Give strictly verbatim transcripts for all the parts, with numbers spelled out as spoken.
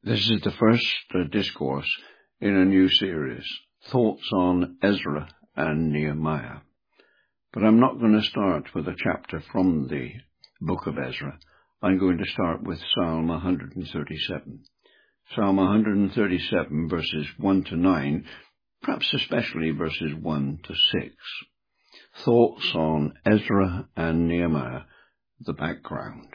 This is the first uh, discourse in a new series, Thoughts on Ezra and Nehemiah. But I'm not going to start with a chapter from the book of Ezra. I'm going to start with Psalm one thirty-seven. Psalm one thirty-seven, verses one to nine, perhaps especially verses one to six. Thoughts on Ezra and Nehemiah, the background.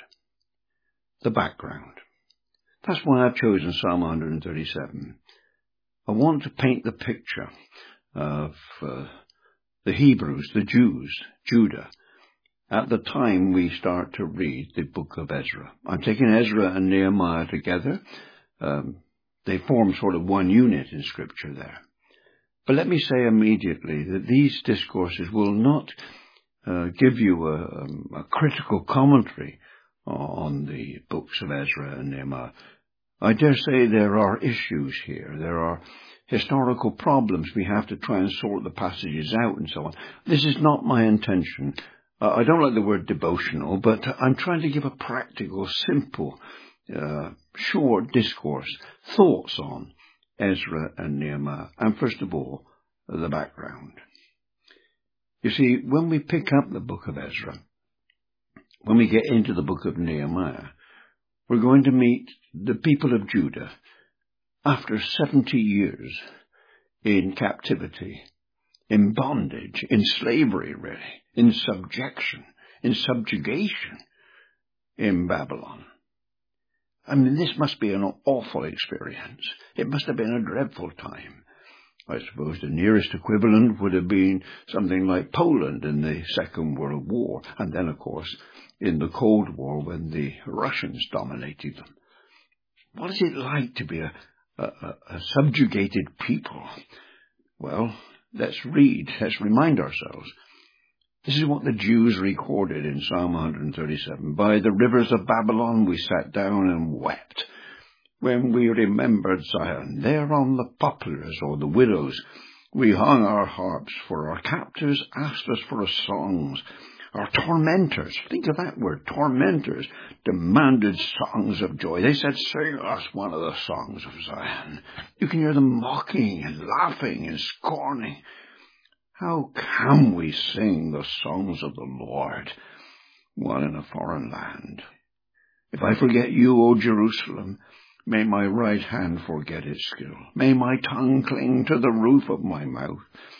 The background. That's why I've chosen Psalm one thirty-seven. I want to paint the picture of uh, the Hebrews, the Jews, Judah, at the time we start to read the book of Ezra. I'm taking Ezra and Nehemiah together. Um, they form sort of one unit in Scripture there. But let me say immediately that these discourses will not uh, give you a, a critical commentary on the books of Ezra and Nehemiah. I dare say there are issues here. There are historical problems. We have to try and sort the passages out and so on. This is not my intention. Uh, I don't like the word devotional, but I'm trying to give a practical, simple, uh, short discourse, thoughts on Ezra and Nehemiah. And first of all, the background. You see, when we pick up the book of Ezra, when we get into the book of Nehemiah, we're going to meet the people of Judah after seventy years in captivity, in bondage, in slavery, really, in subjection, in subjugation in Babylon. I mean, this must be an awful experience. It must have been a dreadful time. I suppose the nearest equivalent would have been something like Poland in the Second World War, and then, of course, in the Cold War when the Russians dominated them. What is it like to be a, a, a subjugated people? Well, let's read, let's remind ourselves. This is what the Jews recorded in Psalm one thirty-seven. By the rivers of Babylon we sat down and wept. When we remembered Zion, there on the poplars or the willows, we hung our harps, for our captors asked us for songs. Our tormentors, think of that word, tormentors, demanded songs of joy. They said, sing us one of the songs of Zion. You can hear them mocking and laughing and scorning. How can we sing the songs of the Lord while in a foreign land? If I forget you, O Jerusalem, may my right hand forget its skill. May my tongue cling to the roof of my mouth.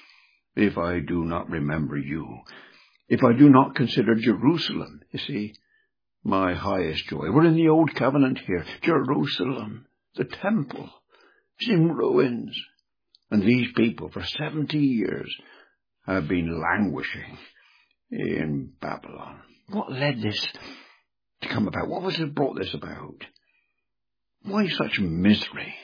If I do not remember you, if I do not consider Jerusalem, you see, my highest joy. We're in the Old Covenant here. Jerusalem, the temple, is in ruins. And these people for seventy years have been languishing in Babylon. What led this to come about? What was it brought this about? Why such misery?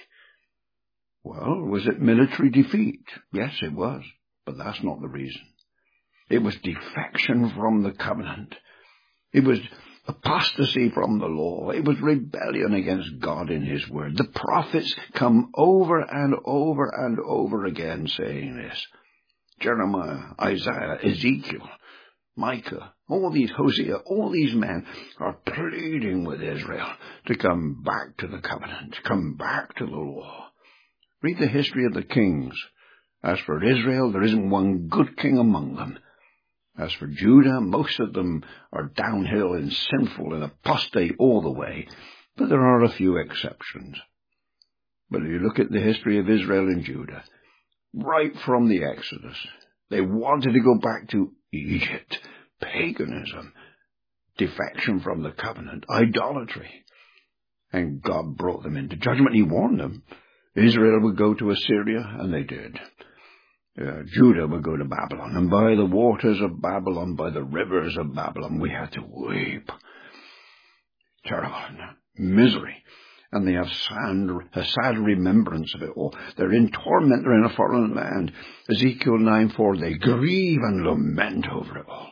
Well, was it military defeat? Yes, it was. But that's not the reason. It was defection from the covenant. It was apostasy from the law. It was rebellion against God in His word. The prophets come over and over and over again saying this. Jeremiah, Isaiah, Ezekiel, Micah, all these, Hosea, all these men are pleading with Israel to come back to the covenant, come back to the law. Read the history of the kings. As for Israel, there isn't one good king among them. As for Judah, most of them are downhill and sinful and apostate all the way, but there are a few exceptions. But if you look at the history of Israel and Judah, right from the Exodus, they wanted to go back to Egypt, paganism, defection from the covenant, idolatry. And God brought them into judgment. He warned them. Israel would go to Assyria, and they did. Uh, Judah would go to Babylon, and by the waters of Babylon, by the rivers of Babylon, we had to weep. Terrible misery. And they have sad, a sad remembrance of it all. They're in torment, they're in a foreign land. Ezekiel nine four, they grieve and lament over it all.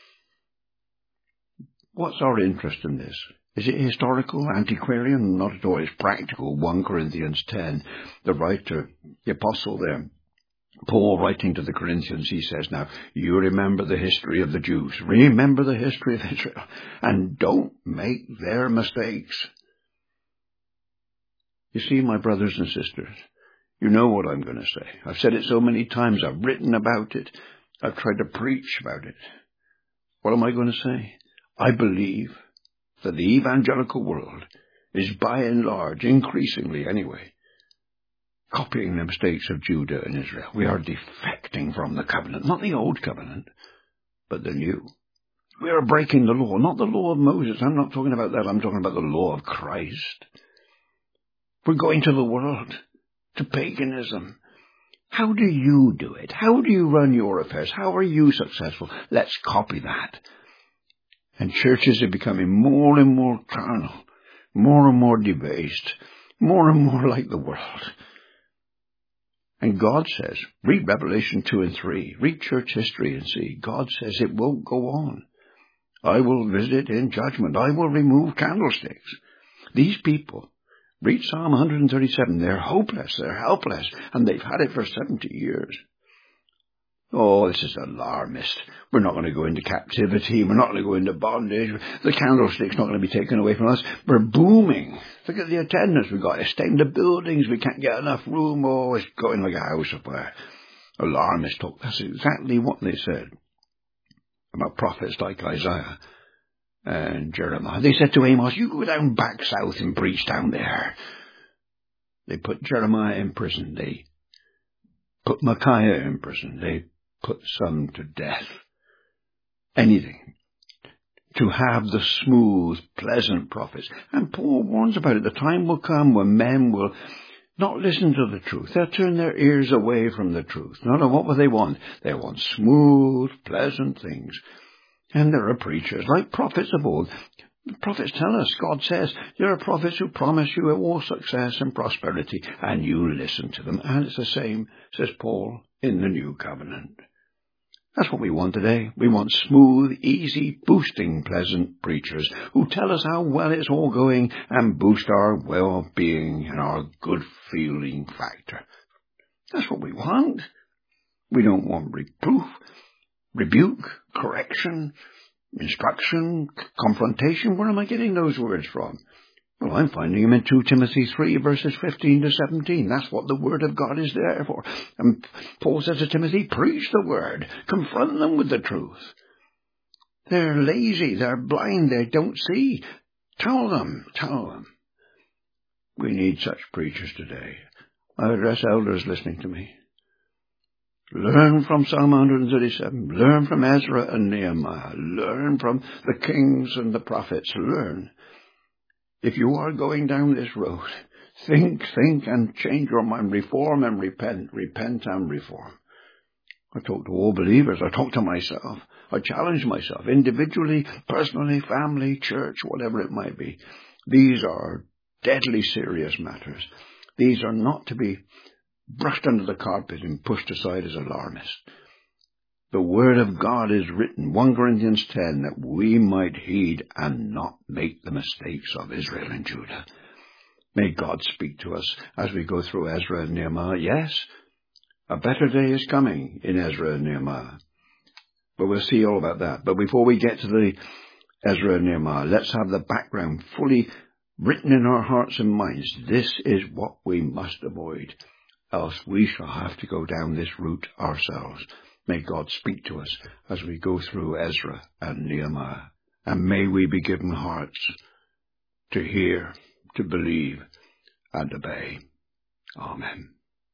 What's our interest in this? Is it historical, antiquarian? Not at all. It's practical. First Corinthians ten, the writer, the apostle there, Paul writing to the Corinthians, he says, now, you remember the history of the Jews. Remember the history of Israel. And don't make their mistakes. You see, my brothers and sisters, you know what I'm going to say. I've said it so many times. I've written about it. I've tried to preach about it. What am I going to say? I believe that the evangelical world is by and large, increasingly anyway, copying the mistakes of Judah and Israel. We are defecting from the covenant, not the old covenant, but the new. We are breaking the law, not the law of Moses. I'm not talking about that. I'm talking about the law of Christ. We're going to the world, to paganism. How do you do it? How do you run your affairs? How are you successful? Let's copy that. And churches are becoming more and more carnal, more and more debased, more and more like the world. And God says, read Revelation two and three, read church history and see, God says it won't go on. I will visit in judgment. I will remove candlesticks. These people, read Psalm one thirty-seven, they're hopeless, they're helpless, and they've had it for seventy years. Oh, this is alarmist. We're not going to go into captivity. We're not going to go into bondage. The candlestick's not going to be taken away from us. We're booming. Look at the attendance we've got. It's staying the buildings. We can't get enough room. Oh, it's going like a house of fire. Alarmist talk. That's exactly what they said about prophets like Isaiah and Jeremiah. They said to Amos, you go down back south and preach down there. They put Jeremiah in prison. They put Micaiah in prison. They put some to death. Anything to have the smooth, pleasant prophets. And Paul warns about it. The time will come when men will not listen to the truth. They'll turn their ears away from the truth. No, no, what will they want? They want smooth, pleasant things. And there are preachers like prophets of old. The prophets tell us, God says, there are prophets who promise you all success and prosperity, and you listen to them. And it's the same, says Paul, in the new covenant. That's what we want today. We want smooth, easy, boosting, pleasant preachers who tell us how well it's all going and boost our well-being and our good-feeling factor. That's what we want. We don't want reproof, rebuke, correction, instruction, confrontation. Where am I getting those words from? Well, I'm finding them in two Timothy three, verses fifteen to seventeen. That's what the Word of God is there for. And Paul says to Timothy, preach the Word. Confront them with the truth. They're lazy. They're blind. They don't see. Tell them. Tell them. We need such preachers today. I address elders listening to me. Learn from Psalm one thirty-seven. Learn from Ezra and Nehemiah. Learn from the kings and the prophets. Learn. If you are going down this road, think, think, and change your mind. Reform and repent. Repent and reform. I talk to all believers. I talk to myself. I challenge myself individually, personally, family, church, whatever it might be. These are deadly serious matters. These are not to be brushed under the carpet and pushed aside as alarmists. The Word of God is written, First Corinthians ten, that we might heed and not make the mistakes of Israel and Judah. May God speak to us as we go through Ezra and Nehemiah. Yes, a better day is coming in Ezra and Nehemiah. But we'll see all about that. But before we get to the Ezra and Nehemiah, let's have the background fully written in our hearts and minds. This is what we must avoid, else we shall have to go down this route ourselves. May God speak to us as we go through Ezra and Nehemiah. And may we be given hearts to hear, to believe, and obey. Amen.